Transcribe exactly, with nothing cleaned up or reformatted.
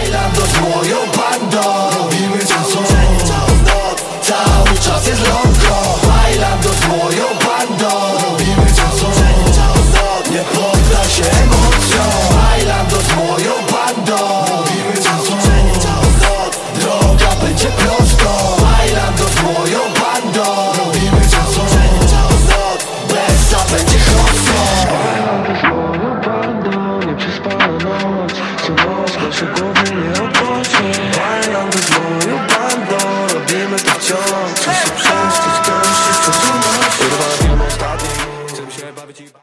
Bailando z moją bandą, robimy co co noc, cały czas jest longo. Bailando z moją bandą, robimy co co noc, nie poddaj się emocjom. Bailando z moją bandą, robimy co co noc, droga będzie prosto. Bailando z moją bandą, robimy co co noc, Bessa będzie chłostą. Bailando z moją bandą, nieprzespana noc, co noc, nasze głowy